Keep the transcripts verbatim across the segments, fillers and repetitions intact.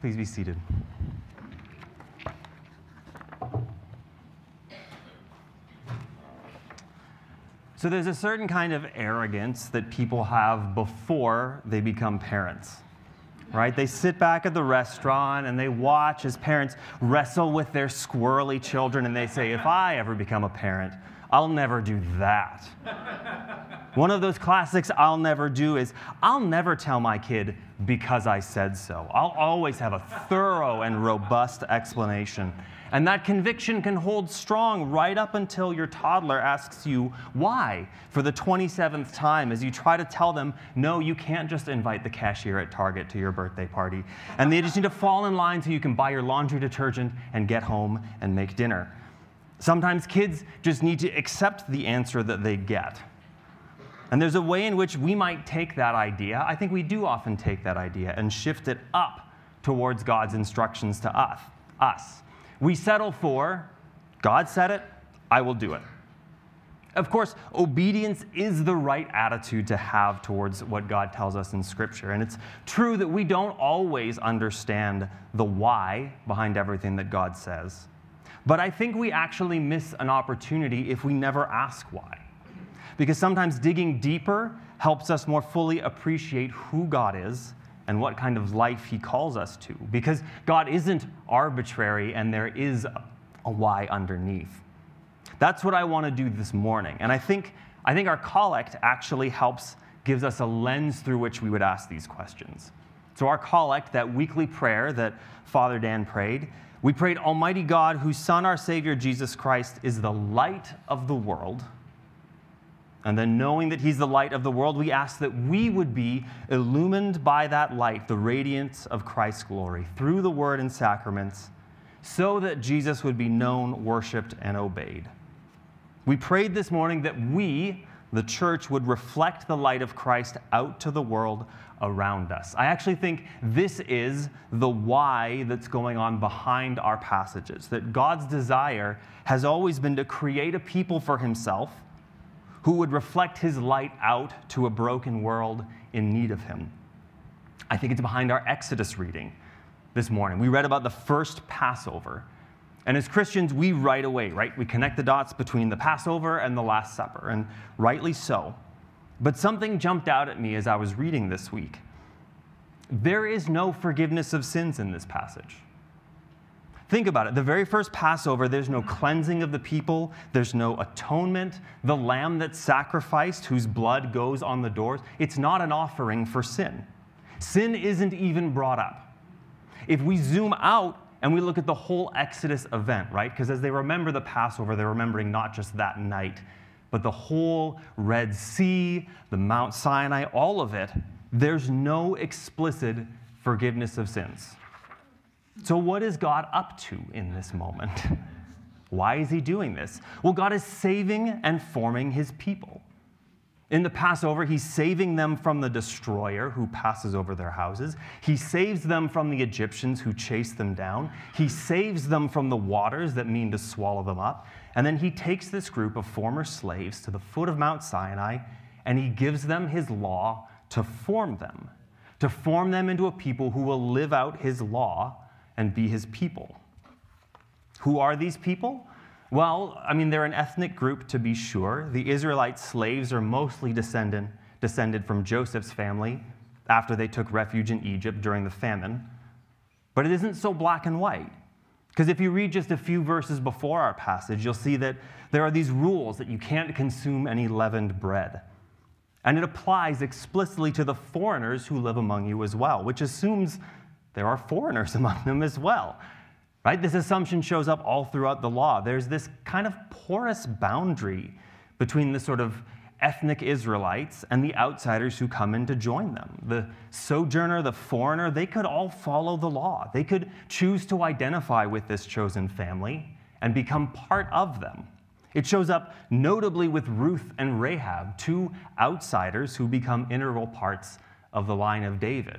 Please be seated. So there's a certain kind of arrogance that people have before they become parents, right? They sit back at the restaurant and they watch as parents wrestle with their squirrely children, and they say, if I ever become a parent, I'll never do that. One of those classics I'll never do is, I'll never tell my kid because I said so. I'll always have a thorough and robust explanation. And that conviction can hold strong right up until your toddler asks you why for the twenty-seventh time as you try to tell them, no, you can't just invite the cashier at Target to your birthday party. And they just need to fall in line so you can buy your laundry detergent and get home and make dinner. Sometimes kids just need to accept the answer that they get. And there's a way in which we might take that idea, I think we do often take that idea, and shift it up towards God's instructions to us. us. We settle for, God said it, I will do it. Of course, obedience is the right attitude to have towards what God tells us in Scripture. And it's true that we don't always understand the why behind everything that God says. But I think we actually miss an opportunity if we never ask why. Because sometimes digging deeper helps us more fully appreciate who God is and what kind of life he calls us to. Because God isn't arbitrary and there is a why underneath. That's what I want to do this morning. And I think, I think our collect actually helps, gives us a lens through which we would ask these questions. So our collect, that weekly prayer that Father Dan prayed, we prayed, Almighty God, whose Son, our Savior, Jesus Christ, is the light of the world. And then knowing that he's the light of the world, we ask that we would be illumined by that light, the radiance of Christ's glory, through the word and sacraments, so that Jesus would be known, worshiped, and obeyed. We prayed this morning that we, the church, would reflect the light of Christ out to the world around us. I actually think this is the why that's going on behind our passages, that God's desire has always been to create a people for himself who would reflect his light out to a broken world in need of him. I think it's behind our Exodus reading this morning. We read about the first Passover. And as Christians, we right away, right? We connect the dots between the Passover and the Last Supper, and rightly so. But something jumped out at me as I was reading this week. There is no forgiveness of sins in this passage. Think about it. The very first Passover, there's no cleansing of the people. There's no atonement. The lamb that's sacrificed, whose blood goes on the doors, it's not an offering for sin. Sin isn't even brought up. If we zoom out and we look at the whole Exodus event, right? Because as they remember the Passover, they're remembering not just that night, but the whole Red Sea, the Mount Sinai, all of it. There's no explicit forgiveness of sins. So what is God up to in this moment? Why is he doing this? Well, God is saving and forming his people. In the Passover, he's saving them from the destroyer who passes over their houses. He saves them from the Egyptians who chase them down. He saves them from the waters that mean to swallow them up. And then he takes this group of former slaves to the foot of Mount Sinai, and he gives them his law to form them, to form them into a people who will live out his law and be his people. Who are these people? Well, I mean, they're an ethnic group to be sure. The Israelite slaves are mostly descendant, descended from Joseph's family after they took refuge in Egypt during the famine. But it isn't so black and white. Because if you read just a few verses before our passage, you'll see that there are these rules that you can't consume any leavened bread. And it applies explicitly to the foreigners who live among you as well, which assumes there are foreigners among them as well, right? This assumption shows up all throughout the law. There's this kind of porous boundary between the sort of ethnic Israelites and the outsiders who come in to join them. The sojourner, the foreigner, they could all follow the law. They could choose to identify with this chosen family and become part of them. It shows up notably with Ruth and Rahab, two outsiders who become integral parts of the line of David.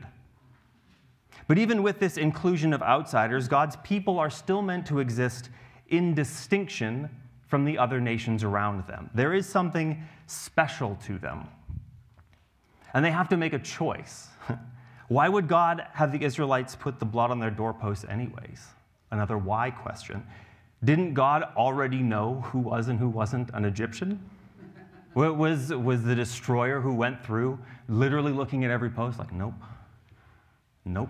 But even with this inclusion of outsiders, God's people are still meant to exist in distinction from the other nations around them. There is something special to them. And they have to make a choice. Why would God have the Israelites put the blood on their doorposts anyways? Another why question. Didn't God already know who was and who wasn't an Egyptian? Was, was the destroyer who went through literally looking at every post like, nope, nope.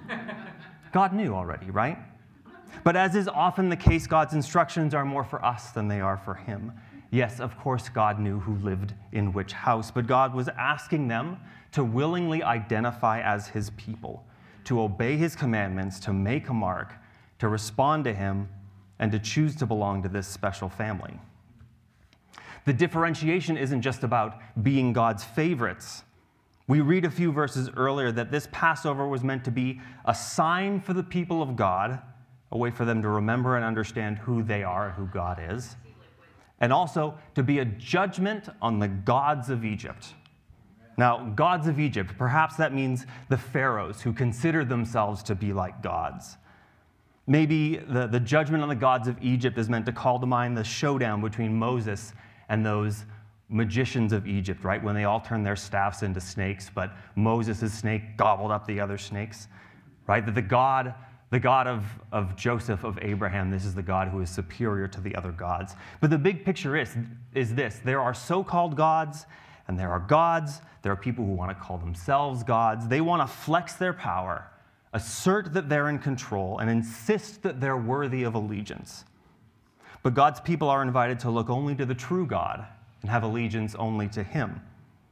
God knew already, right? But as is often the case, God's instructions are more for us than they are for him. Yes, of course, God knew who lived in which house, but God was asking them to willingly identify as his people, to obey his commandments, to make a mark, to respond to him, and to choose to belong to this special family. The differentiation isn't just about being God's favorites. We read a few verses earlier that this Passover was meant to be a sign for the people of God, a way for them to remember and understand who they are and who God is, and also to be a judgment on the gods of Egypt. Now, gods of Egypt, perhaps that means the pharaohs who consider themselves to be like gods. Maybe the, the judgment on the gods of Egypt is meant to call to mind the showdown between Moses and those magicians of Egypt, right? When they all turned their staffs into snakes, but Moses' snake gobbled up the other snakes, right? That the God, the God of, of Joseph, of Abraham, this is the God who is superior to the other gods. But the big picture is, is this. There are so-called gods, and there are gods. There are people who want to call themselves gods. They want to flex their power, assert that they're in control, and insist that they're worthy of allegiance. But God's people are invited to look only to the true God and have allegiance only to him.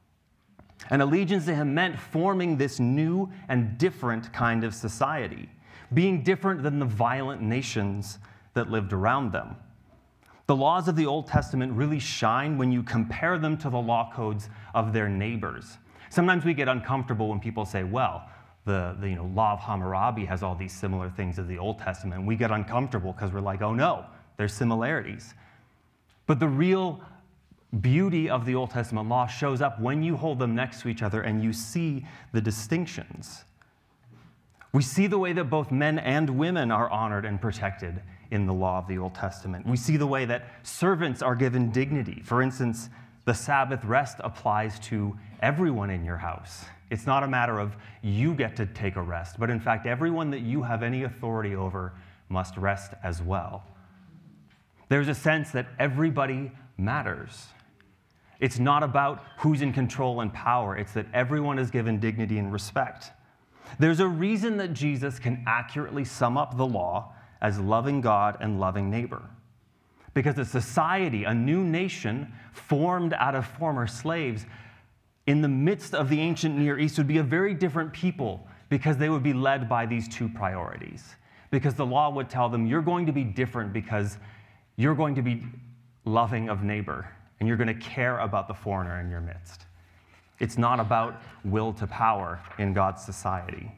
And allegiance to him meant forming this new and different kind of society, being different than the violent nations that lived around them. The laws of the Old Testament really shine when you compare them to the law codes of their neighbors. Sometimes we get uncomfortable when people say, well, the, the you know, law of Hammurabi has all these similar things as the Old Testament. We get uncomfortable because we're like, oh no, there's similarities. But the real beauty of the Old Testament law shows up when you hold them next to each other and you see the distinctions. We see the way that both men and women are honored and protected in the law of the Old Testament. We see the way that servants are given dignity. For instance, the Sabbath rest applies to everyone in your house. It's not a matter of you get to take a rest, but in fact, everyone that you have any authority over must rest as well. There's a sense that everybody matters. It's not about who's in control and power. It's that everyone is given dignity and respect. There's a reason that Jesus can accurately sum up the law as loving God and loving neighbor. Because a society, a new nation formed out of former slaves, in the midst of the ancient Near East would be a very different people because they would be led by these two priorities. Because the law would tell them, you're going to be different because you're going to be loving of neighbor, and you're going to care about the foreigner in your midst. It's not about will to power in God's society.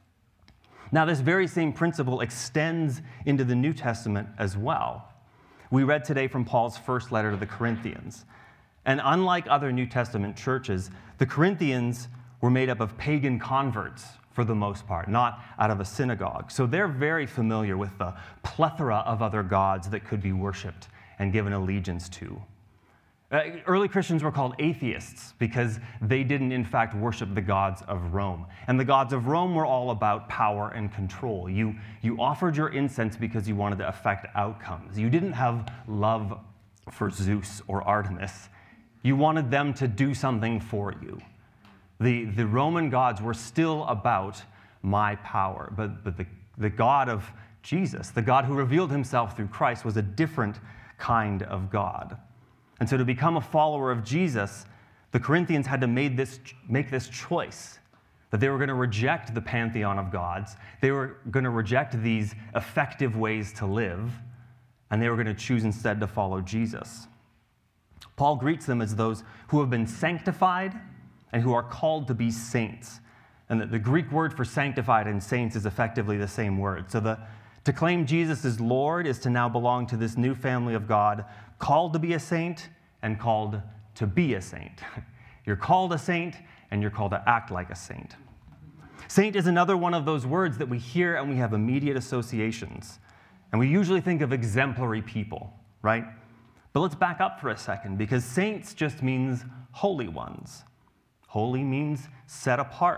Now, this very same principle extends into the New Testament as well. We read today from Paul's first letter to the Corinthians. And unlike other New Testament churches, the Corinthians were made up of pagan converts for the most part, not out of a synagogue. So they're very familiar with the plethora of other gods that could be worshipped and given allegiance to. Uh, early Christians were called atheists because they didn't, in fact, worship the gods of Rome. And the gods of Rome were all about power and control. You, you offered your incense because you wanted to affect outcomes. You didn't have love for Zeus or Artemis. You wanted them to do something for you. The, the Roman gods were still about my power, but, but the, the God of Jesus, the God who revealed himself through Christ, was a different kind of God. And so to become a follower of Jesus, the Corinthians had to make this, make this choice, that they were going to reject the pantheon of gods, they were going to reject these effective ways to live, and they were going to choose instead to follow Jesus. Paul greets them as those who have been sanctified and who are called to be saints. And the, the Greek word for sanctified and saints is effectively the same word. So the, to claim Jesus as Lord is to now belong to this new family of God, called to be a saint and called to be a saint. You're called a saint and you're called to act like a saint. Saint is another one of those words that we hear and we have immediate associations. And we usually think of exemplary people, right? But let's back up for a second, because saints just means holy ones. Holy means set apart.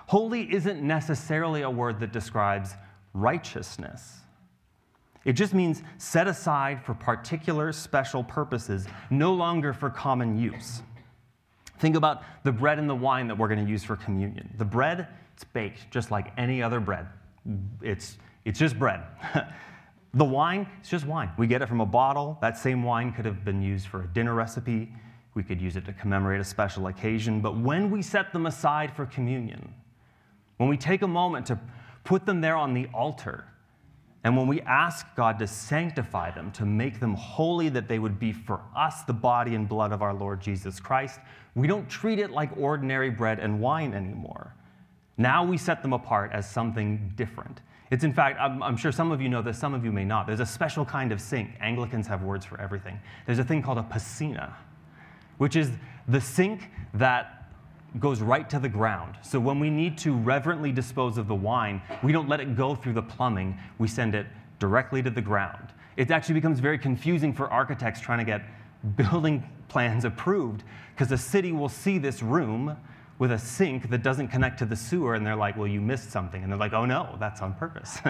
Holy isn't necessarily a word that describes righteousness. It just means set aside for particular special purposes, no longer for common use. Think about the bread and the wine that we're going to use for communion. The bread, it's baked just like any other bread. It's, it's just bread. The wine, it's just wine. We get it from a bottle. That same wine could have been used for a dinner recipe. We could use it to commemorate a special occasion. But when we set them aside for communion, when we take a moment to put them there on the altar, and when we ask God to sanctify them, to make them holy, that they would be for us the body and blood of our Lord Jesus Christ, we don't treat it like ordinary bread and wine anymore. Now we set them apart as something different. It's in fact, I'm, I'm sure some of you know this, some of you may not. There's a special kind of sink. Anglicans have words for everything. There's a thing called a piscina, which is the sink that goes right to the ground. So when we need to reverently dispose of the wine, we don't let it go through the plumbing. We send it directly to the ground. It actually becomes very confusing for architects trying to get building plans approved, because the city will see this room with a sink that doesn't connect to the sewer, and they're like, well, you missed something. And they're like, oh no, that's on purpose.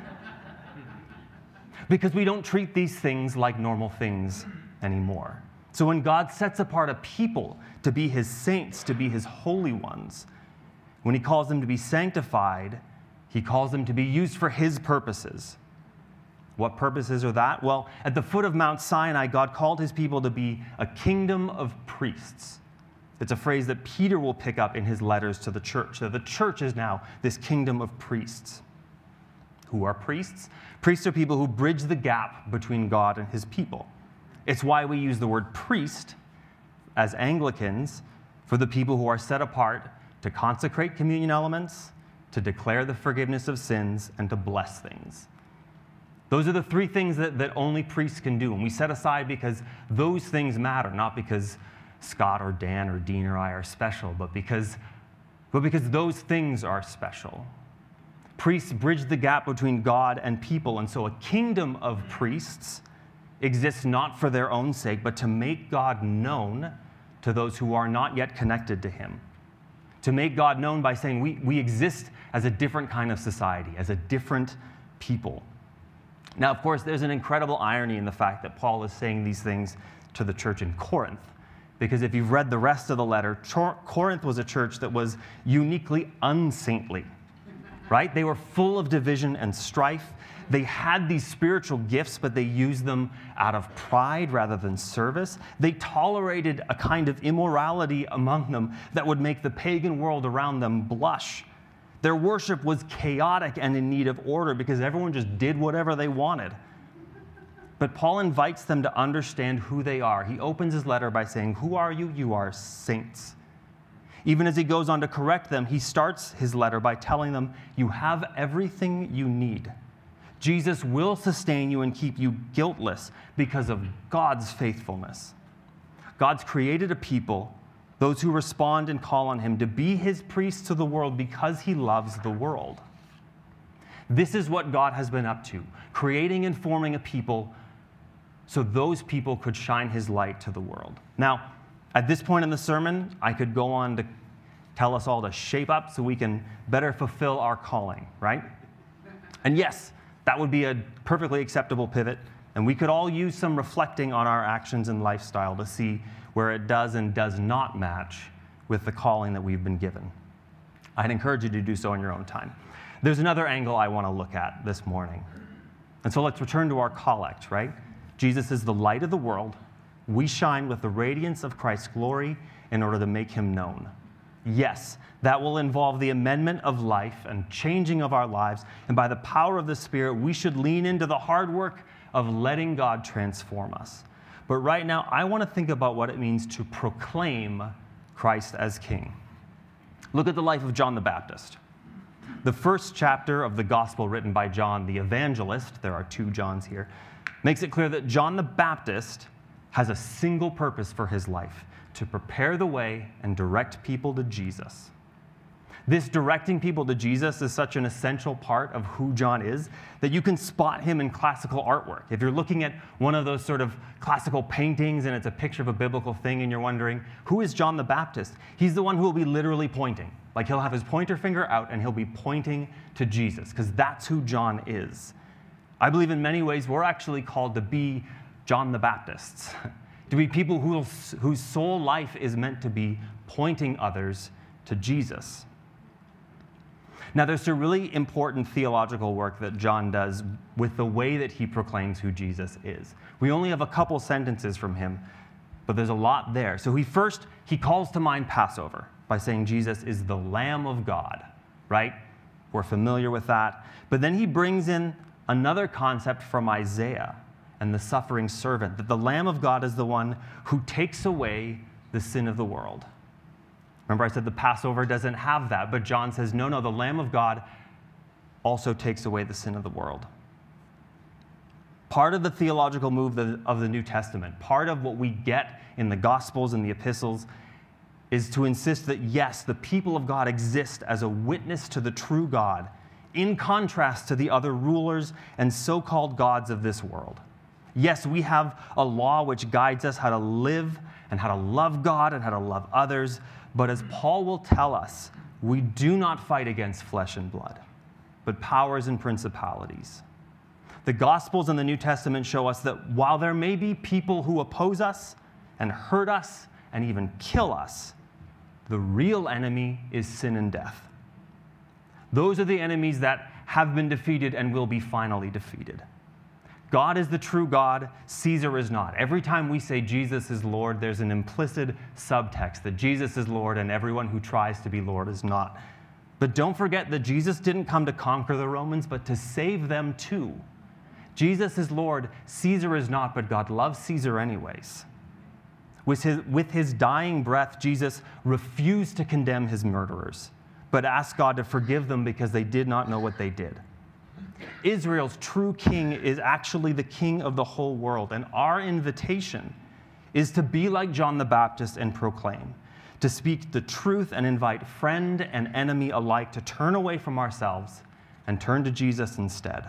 Because we don't treat these things like normal things anymore. So when God sets apart a people to be his saints, to be his holy ones, when he calls them to be sanctified, he calls them to be used for his purposes. What purposes are that? Well, at the foot of Mount Sinai, God called his people to be a kingdom of priests. It's a phrase that Peter will pick up in his letters to the church. So the church is now this kingdom of priests. Who are priests? Priests are people who bridge the gap between God and his people. It's why we use the word priest as Anglicans for the people who are set apart to consecrate communion elements, to declare the forgiveness of sins, and to bless things. Those are the three things that, that only priests can do. And we set aside because those things matter, not because Scott or Dan or Dean or I are special, but because, but because those things are special. Priests bridge the gap between God and people, and so a kingdom of priests exists not for their own sake, but to make God known to those who are not yet connected to him. To make God known by saying we, we exist as a different kind of society, as a different people. Now, of course, there's an incredible irony in the fact that Paul is saying these things to the church in Corinth. Because if you've read the rest of the letter, Corinth was a church that was uniquely unsaintly, right? They were full of division and strife. They had these spiritual gifts, but they used them out of pride rather than service. They tolerated a kind of immorality among them that would make the pagan world around them blush. Their worship was chaotic and in need of order because everyone just did whatever they wanted. But Paul invites them to understand who they are. He opens his letter by saying, "Who are you? You are saints." Even as he goes on to correct them, he starts his letter by telling them, you have everything you need. Jesus will sustain you and keep you guiltless because of God's faithfulness. God's created a people, those who respond and call on him, to be his priests to the world because he loves the world. This is what God has been up to, creating and forming a people so those people could shine his light to the world. Now, at this point in the sermon, I could go on to tell us all to shape up so we can better fulfill our calling, right? And yes, that would be a perfectly acceptable pivot, and we could all use some reflecting on our actions and lifestyle to see where it does and does not match with the calling that we've been given. I'd encourage you to do so in your own time. There's another angle I want to look at this morning. And so let's return to our collect, right? Jesus is the light of the world. We shine with the radiance of Christ's glory in order to make him known. Yes, that will involve the amendment of life and changing of our lives. And by the power of the Spirit, we should lean into the hard work of letting God transform us. But right now, I want to think about what it means to proclaim Christ as King. Look at the life of John the Baptist. The first chapter of the gospel written by John the evangelist, there are two Johns here, makes it clear that John the Baptist has a single purpose for his life: to prepare the way and direct people to Jesus. This directing people to Jesus is such an essential part of who John is that you can spot him in classical artwork. If you're looking at one of those sort of classical paintings and it's a picture of a biblical thing and you're wondering, who is John the Baptist? He's the one who will be literally pointing. Like he'll have his pointer finger out and he'll be pointing to Jesus, because that's who John is. I believe in many ways we're actually called to be John the Baptists, to be people who, whose sole life is meant to be pointing others to Jesus. Now, there's a really important theological work that John does with the way that he proclaims who Jesus is. We only have a couple sentences from him, but there's a lot there. So he first, he calls to mind Passover by saying Jesus is the Lamb of God, right? We're familiar with that. But then he brings in another concept from Isaiah and the suffering servant, that the Lamb of God is the one who takes away the sin of the world. Remember, I said the Passover doesn't have that, but John says, no, no, the Lamb of God also takes away the sin of the world. Part of the theological move of the New Testament, part of what we get in the Gospels and the epistles, is to insist that, yes, the people of God exist as a witness to the true God, in contrast to the other rulers and so-called gods of this world. Yes, we have a law which guides us how to live and how to love God and how to love others, but as Paul will tell us, we do not fight against flesh and blood, but powers and principalities. The Gospels and the New Testament show us that while there may be people who oppose us and hurt us and even kill us, the real enemy is sin and death. Those are the enemies that have been defeated and will be finally defeated. God is the true God, Caesar is not. Every time we say Jesus is Lord, there's an implicit subtext that Jesus is Lord and everyone who tries to be Lord is not. But don't forget that Jesus didn't come to conquer the Romans, but to save them too. Jesus is Lord, Caesar is not, but God loves Caesar anyways. With his, with his dying breath, Jesus refused to condemn his murderers, but asked God to forgive them because they did not know what they did. Israel's true king is actually the king of the whole world, and our invitation is to be like John the Baptist and proclaim, to speak the truth and invite friend and enemy alike to turn away from ourselves and turn to Jesus instead.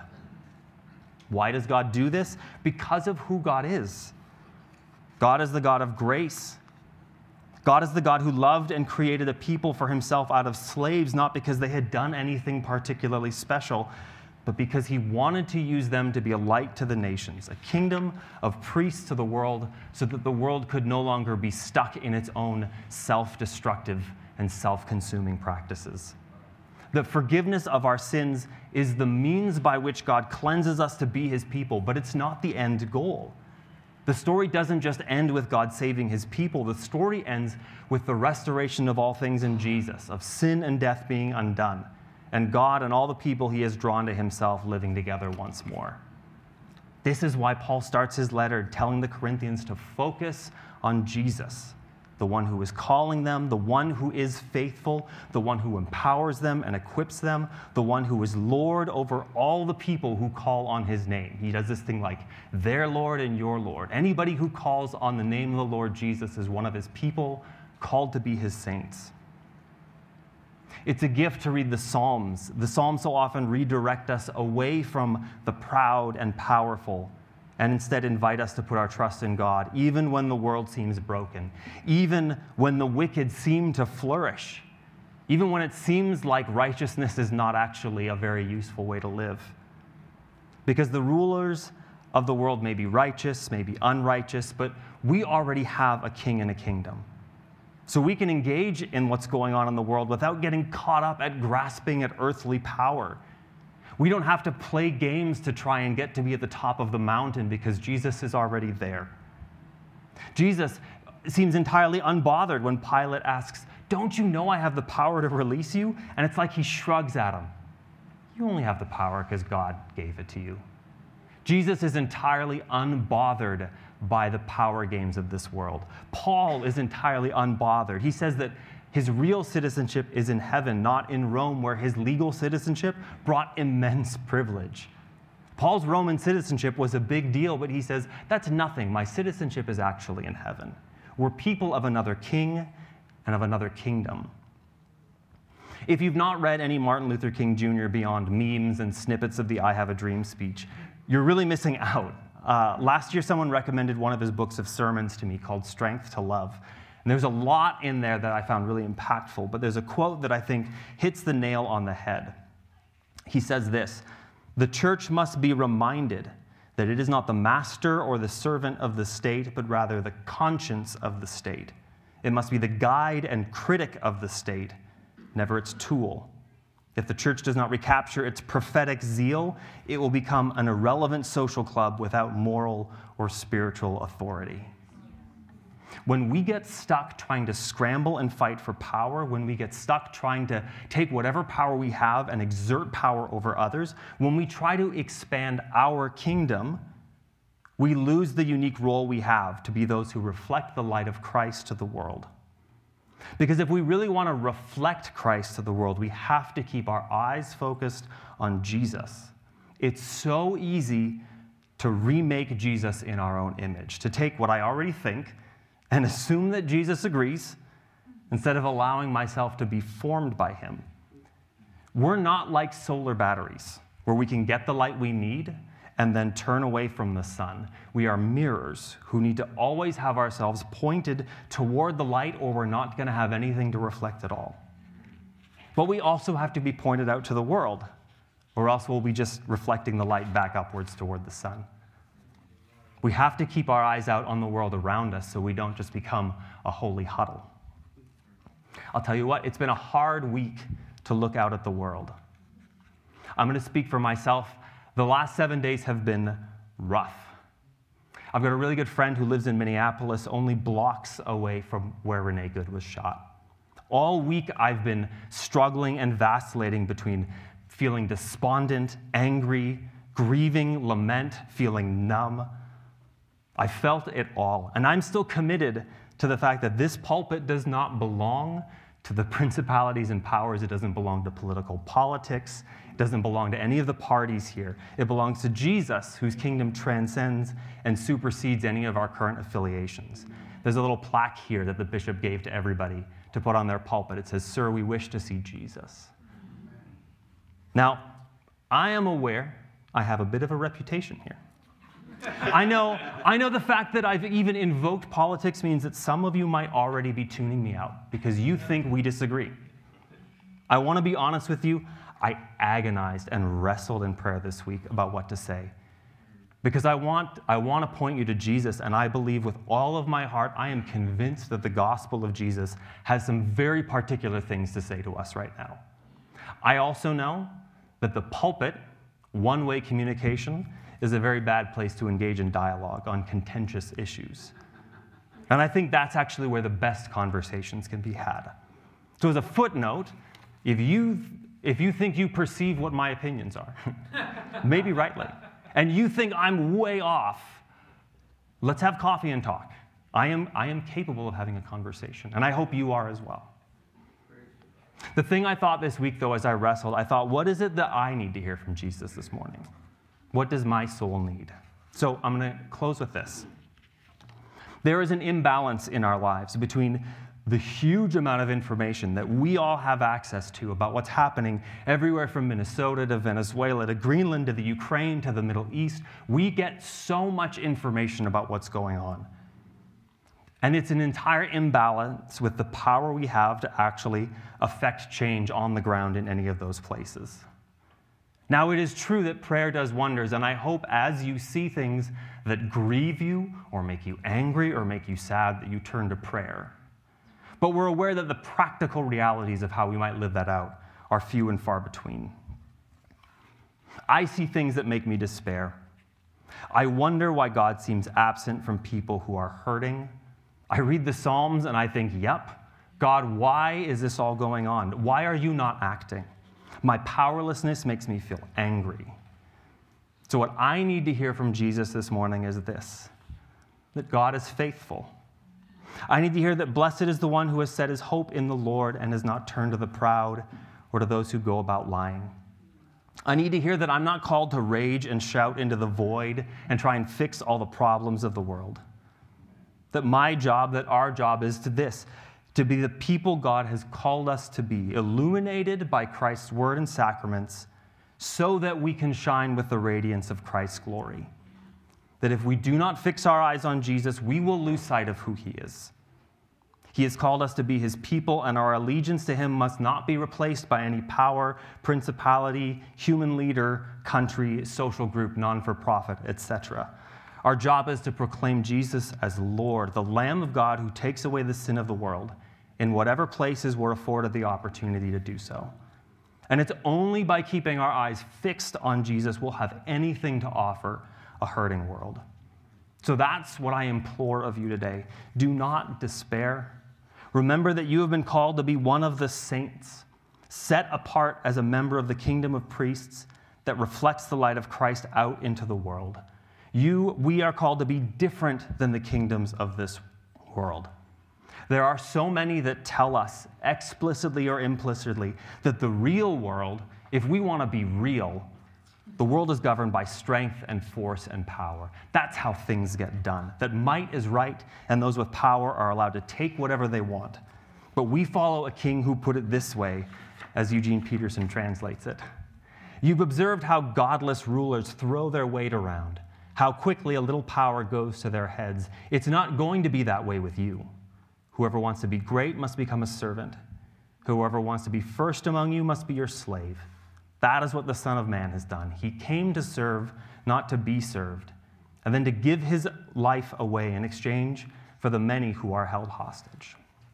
Why does God do this? Because of who God is. God is the God of grace. God is the God who loved and created a people for himself out of slaves, not because they had done anything particularly special, but because he wanted to use them to be a light to the nations, a kingdom of priests to the world, so that the world could no longer be stuck in its own self-destructive and self-consuming practices. The forgiveness of our sins is the means by which God cleanses us to be his people, but it's not the end goal. The story doesn't just end with God saving his people. The story ends with the restoration of all things in Jesus, of sin and death being undone, and God and all the people he has drawn to himself living together once more. This is why Paul starts his letter telling the Corinthians to focus on Jesus, the one who is calling them, the one who is faithful, the one who empowers them and equips them, the one who is Lord over all the people who call on his name. He does this thing like their Lord and your Lord. Anybody who calls on the name of the Lord Jesus is one of his people, called to be his saints. It's a gift to read the Psalms. The Psalms so often redirect us away from the proud and powerful and instead invite us to put our trust in God, even when the world seems broken, even when the wicked seem to flourish, even when it seems like righteousness is not actually a very useful way to live. Because the rulers of the world may be righteous, may be unrighteous, but we already have a king and a kingdom. So we can engage in what's going on in the world without getting caught up at grasping at earthly power. We don't have to play games to try and get to be at the top of the mountain because Jesus is already there. Jesus seems entirely unbothered when Pilate asks, "Don't you know I have the power to release you?" And it's like he shrugs at him. You only have the power because God gave it to you. Jesus is entirely unbothered by the power games of this world. Paul is entirely unbothered. He says that his real citizenship is in heaven, not in Rome, where his legal citizenship brought immense privilege. Paul's Roman citizenship was a big deal, but he says, that's nothing. My citizenship is actually in heaven. We're people of another king and of another kingdom. If you've not read any Martin Luther King Junior beyond memes and snippets of the I Have a Dream speech, you're really missing out. Uh, last year, someone recommended one of his books of sermons to me called Strength to Love. And there's a lot in there that I found really impactful, but there's a quote that I think hits the nail on the head. He says this: "The church must be reminded that it is not the master or the servant of the state, but rather the conscience of the state. It must be the guide and critic of the state, never its tool. If the church does not recapture its prophetic zeal, it will become an irrelevant social club without moral or spiritual authority." When we get stuck trying to scramble and fight for power, when we get stuck trying to take whatever power we have and exert power over others, when we try to expand our kingdom, we lose the unique role we have to be those who reflect the light of Christ to the world. Because if we really want to reflect Christ to the world, we have to keep our eyes focused on Jesus. It's so easy to remake Jesus in our own image, to take what I already think and assume that Jesus agrees instead of allowing myself to be formed by him. We're not like solar batteries where we can get the light we need and then turn away from the sun. We are mirrors who need to always have ourselves pointed toward the light, or we're not going to have anything to reflect at all. But we also have to be pointed out to the world, or else we'll be just reflecting the light back upwards toward the sun. We have to keep our eyes out on the world around us so we don't just become a holy huddle. I'll tell you what, it's been a hard week to look out at the world. I'm going to speak for myself. The last seven days have been rough. I've got a really good friend who lives in Minneapolis, only blocks away from where Renee Good was shot. All week I've been struggling and vacillating between feeling despondent, angry, grieving, lament, feeling numb. I felt it all, and I'm still committed to the fact that this pulpit does not belong to the principalities and powers. It doesn't belong to political politics. It doesn't belong to any of the parties here. It belongs to Jesus, whose kingdom transcends and supersedes any of our current affiliations. There's a little plaque here that the bishop gave to everybody to put on their pulpit. It says, "Sir, we wish to see Jesus." Now, I am aware I have a bit of a reputation here. I know, I know the fact that I've even invoked politics means that some of you might already be tuning me out because you think we disagree. I want to be honest with you. I agonized and wrestled in prayer this week about what to say because I want, I want to point you to Jesus, and I believe with all of my heart, I am convinced that the gospel of Jesus has some very particular things to say to us right now. I also know that the pulpit, one-way communication, is a very bad place to engage in dialogue on contentious issues. And I think that's actually where the best conversations can be had. So as a footnote, if you, if you think you perceive what my opinions are, maybe rightly, and you think I'm way off, let's have coffee and talk. I am, I am capable of having a conversation, and I hope you are as well. The thing I thought this week, though, as I wrestled, I thought, what is it that I need to hear from Jesus this morning? What does my soul need? So I'm going to close with this. There is an imbalance in our lives between the huge amount of information that we all have access to about what's happening everywhere from Minnesota to Venezuela to Greenland to the Ukraine to the Middle East. We get so much information about what's going on. And it's an entire imbalance with the power we have to actually affect change on the ground in any of those places. Now, it is true that prayer does wonders, and I hope as you see things that grieve you or make you angry or make you sad, that you turn to prayer. But we're aware that the practical realities of how we might live that out are few and far between. I see things that make me despair. I wonder why God seems absent from people who are hurting. I read the Psalms and I think, yep, God, why is this all going on? Why are you not acting? My powerlessness makes me feel angry. So what I need to hear from Jesus this morning is this, that God is faithful. I need to hear that blessed is the one who has set his hope in the Lord and has not turned to the proud or to those who go about lying. I need to hear that I'm not called to rage and shout into the void and try and fix all the problems of the world. That my job, that our job is to this, to be the people God has called us to be, illuminated by Christ's word and sacraments, so that we can shine with the radiance of Christ's glory. That if we do not fix our eyes on Jesus, we will lose sight of who he is. He has called us to be his people, and our allegiance to him must not be replaced by any power, principality, human leader, country, social group, non-for-profit, et cetera. Our job is to proclaim Jesus as Lord, the Lamb of God who takes away the sin of the world, in whatever places we're afforded the opportunity to do so. And it's only by keeping our eyes fixed on Jesus we'll have anything to offer a hurting world. So that's what I implore of you today. Do not despair. Remember that you have been called to be one of the saints, set apart as a member of the kingdom of priests that reflects the light of Christ out into the world. You, we are called to be different than the kingdoms of this world. There are so many that tell us, explicitly or implicitly, that the real world, if we want to be real, the world is governed by strength and force and power. That's how things get done. That might is right, and those with power are allowed to take whatever they want. But we follow a king who put it this way, as Eugene Peterson translates it. You've observed how godless rulers throw their weight around, how quickly a little power goes to their heads. It's not going to be that way with you. Whoever wants to be great must become a servant. Whoever wants to be first among you must be your slave. That is what the Son of Man has done. He came to serve, not to be served, and then to give his life away in exchange for the many who are held hostage.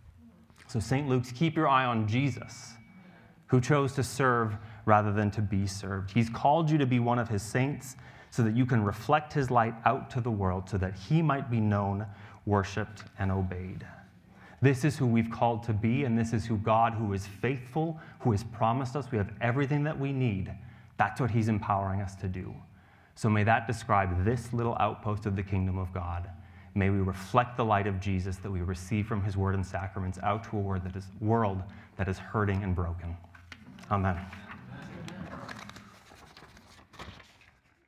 So Saint Luke's, keep your eye on Jesus, who chose to serve rather than to be served. He's called you to be one of his saints so that you can reflect his light out to the world so that he might be known, worshiped, and obeyed. This is who we've called to be, and this is who God, who is faithful, who has promised us we have everything that we need. That's what he's empowering us to do. So may that describe this little outpost of the kingdom of God. May we reflect the light of Jesus that we receive from his word and sacraments out to a world that is, world that is hurting and broken. Amen.